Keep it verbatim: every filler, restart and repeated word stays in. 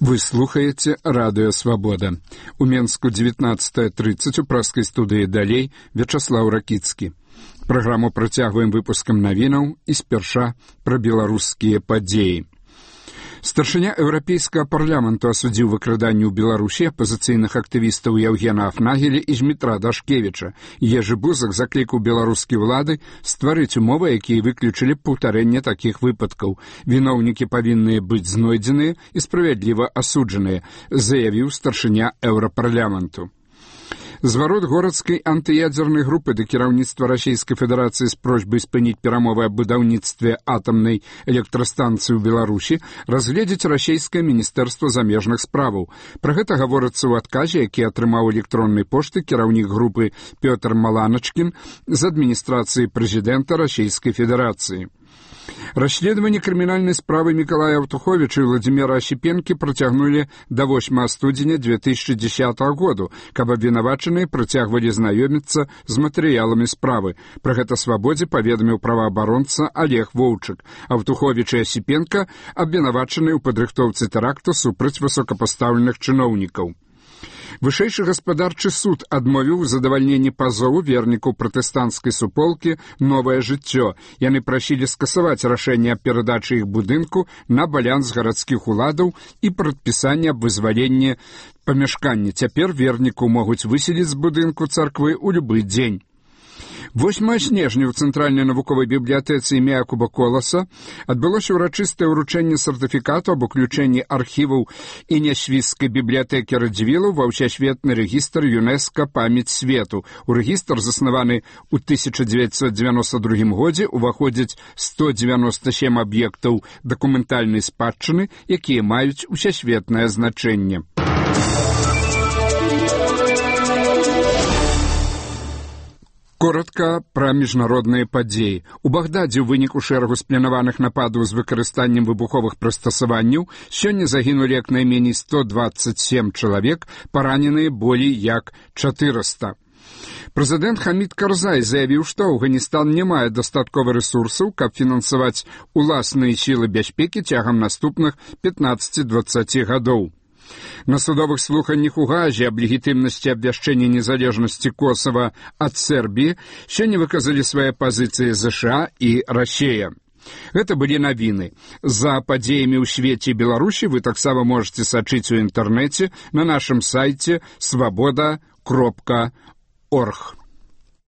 Вы слухаеце радыё «Свабода». У Менску дзевятнаццатая трыццаць у праскай студыі «Далей» Вячаслаў Ракіцкі. Праграму працягваем выпускам навінаў і спярша пра беларускія падзеі. Старшыня Еўрапейскага парламенту асудзіў выкраданне ў Беларусі апазіцыйных актывістаў Яўгена Афнагеля і Змітра Дашкевіча. Ежы Бузак заклікаў беларускія ўлады стварыць умовы, якія выключылі паўтарэнне такіх выпадкаў. Віноўнікі павінныя быць знойдзеныя і справядліва асуджаныя, заявіў старшыня Еўрапарламенту. Зварот горадскай антыядзернай групы да кіраўніцтва Расійскай Федэрацыі з просьбай спыніць перамовы аб будаўніцтве атамнай электрастанцыі ў Беларусі разгледзіць расійскае міністэрства замежных справаў. Пра гэта гаворыцца ў адказе, які атрымаў электроннай пошты кіраўнік групы Пётр Маланачкін з адміністрацыі прэзідэнта Расійскай Федэрацыі. Расследаванне крымінальнай справы Мікалая Аўтуховіча і Владзіміра Асіпенкі працягнулі да восьмага студзеня две тысячи дзесятага году, каб абвінавачаныя працягвалі знаёміцца з матэрыяламі справы. Пра гэта «Свабодзе» паведаміў праваабаронца Олег Воўчык. Аўтуховіч і Асіпенка абвінавачаныя ў падрыхтоўцы тэракту супраць высокапастаўленых чыноўнікаў. Вышэйшы гаспадарчы суд адмовіў у задавальненні пазову вернікаў пратэстанцкай суполкі «Новае жыццё». Яны прасілі скасаваць рашэнне аб перадачы іх будынку на баланс гарадскіх уладаў і прадпісанне аб вызваленні памяшкання. Цяпер вернікаў могуць выселіць з будынку царквы ў любы дзень. восьмага снежня ў Цэнтральнай навуковай бібліятэцы імя Якуба Коласа адбылося ўрачыстае ўручэнне сертыфікату аб уключэнні архіваў і нясвіцкай бібліятэкі Радзівілу ва ўсесветны рэгістр ЮНЕСКО «Памяць свету». У рэгістр, заснаваны ў тысяча дзевяцьсот дзевяноста другім годзе, уваходзяць сто дзевяноста сем аб'ектаў дакументальнай спадчыны, якія маюць усесветнае значэнне. Коротка пра міжнародныя падзеі. У Багдадзе ў выніку шэрагу спланаваных нападаў з выкарыстаннем выбуховых прыстасаванняў сёння загінулі як найменей сто дваццаць сем чалавек, параненыя болей як чатырыста. Прэзідэнт Хамід Карзай заявіў, што Афганістан не мае дастаткова рэсурсаў, каб фінансаваць уласныя сілы бяспекі цягам наступных пятнаццаці-дваццаці гадоў. На судовых слуханнях у Газе аб легітымнасці абвяшчэння незалежнасці Косава ад Сербіі сёння выказалі свае пазіцыі ЗША і Расія. Гэта былі навіны. За падзеямі ў свеце і Беларусі вы таксама можаце сачыць у інтэрнэце на нашым сайце свабода кропка орг.